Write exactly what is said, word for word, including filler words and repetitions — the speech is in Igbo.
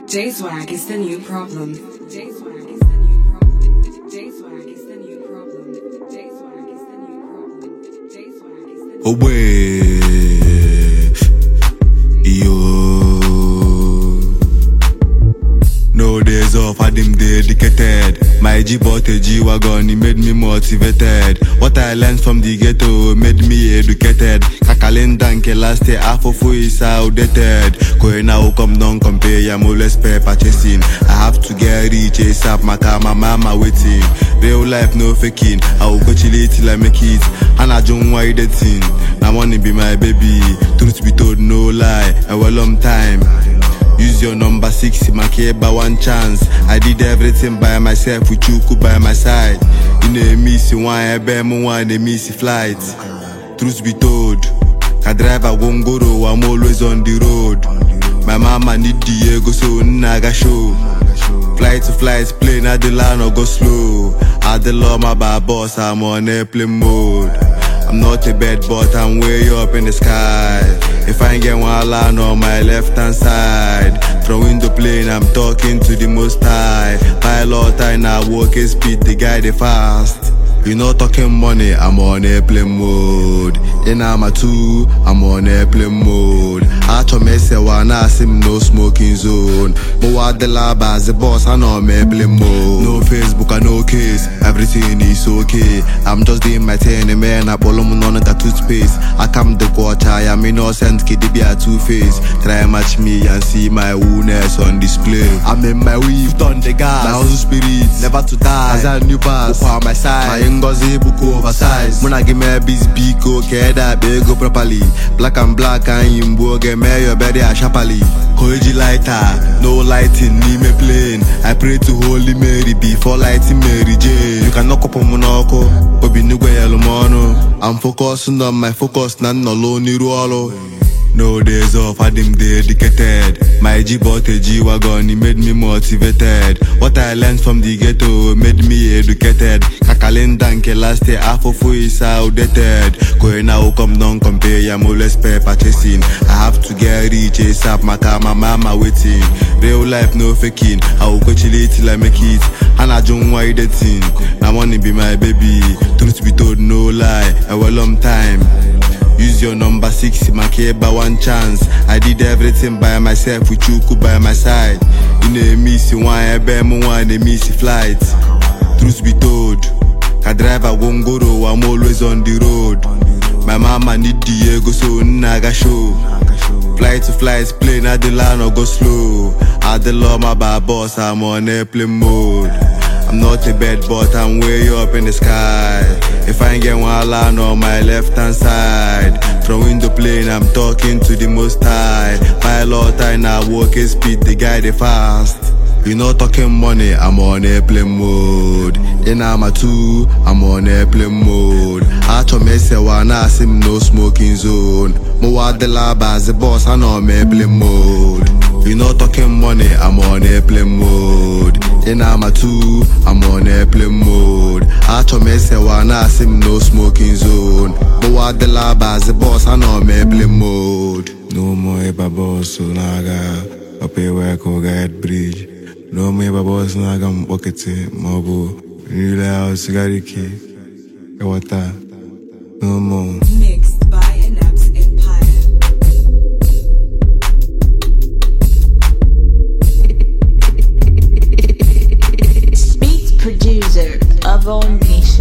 J-Swag is the new problem. J-Swag is the new problem. J-Swag is the new problem. J-Swag is the new problem. J-Swag is the new problem. Oh wait, yo. No days off, I them dedicated. My G bought a G-Wagon, he made me motivated. What I learned from the ghetto made me educated. Kakalenda nke last year, half of is outdated. Going now come down compare, I'm always pay purchasing. I have to get rich, ASAP, my car, my mama waiting. Real life, no faking. I will go chill it till I make it. And I don't want the thing. I wanna be my baby. Truth be told, no lie. A well long time. Use your number six, my care by one chance. I did everything by myself with you by my side. You know miss one, I bear one, they miss flight. Truth be told, I drive a Wongoro, I'm always on the road. My mama need Diego, so naga show. Flight to flight, plane at the line or go slow. At the law, my bad boss, I'm on airplane mode. I'm not a bed, but I'm way up in the sky. If I get one line on my left hand side, throwing the plane, I'm talking to the most high. Pilot, I now walk at speed, the guy they fast. You know talking money, I'm on airplane mode. In I'm two, I'm on airplane mode. I to mess one, I sim no smoking zone. But the lab as the boss, I know I'm airplane mode. No Facebook, I no case, everything is okay. I'm just doing my thing, man. I pull on none of that toothpaste. I come the quarter, I'm innocent, kid, be a two face. Try match me and see my woundness on display. I'm in my weave, done the gas. My hustle spirit, never to die. As a new pass, on my side. Ngozi buku oversize. Muna give me a busy biko, keda bego properly. Black and black and yimbo, get me your body a sharply. Koji lighter, no lighting, need me plane. I pray to Holy Mary before lighting Mary Jane. You can knock up on monoko, obi nugwe yellow mono. I'm focusing on my focus, nan no lonely ruolo. No days off, I them dedicated. My G bought a G-Wagon, he made me motivated. What I learned from the ghetto made me educated. Kakalenda nke last year, half of is outdated. Going now come down compare, I'm always pay purchasing. I have to get rich, ASAP, my car, my mama waiting. Real life, no faking. I will go chill it till I make it. And I don't want the thing. I wanna be my baby. Truth be told, no lie. A well long time. Use your number six, my care by one chance. I did everything by myself with you by my side. You know miss one, I bear one, they miss flight. Truth be told, I drive a Wongoro, I'm always on the road. My mama need Diego, so naga show. Flight to flight, plane at the line or go slow. At the law, my bad boss, I'm on airplane mode. I'm not a bed, but I'm way up in the sky. If I get one line on my left hand side, throwing the plane, I'm talking to the most high. Pilot, I now walk at speed, the guy they fast. You know talking money, I'm on airplane mode. In I'm two, I'm on airplane mode. I to mess one, I sim no smoking zone. Mo the lab as the boss, I know I'm airplane mode. You know talking money, I'm on airplane mode. In I'm two, I'm on airplane mode. I to mess one, I sim no smoking zone. Mo the lab as the boss, I know I'm airplane mode. No more eba boss, so naga up here where I go get bridge. No more eba boss, naga mbokete mabo. Nila house gariki, ewata. No more. Mixed by Inaps Empire. Beat producer of all nations.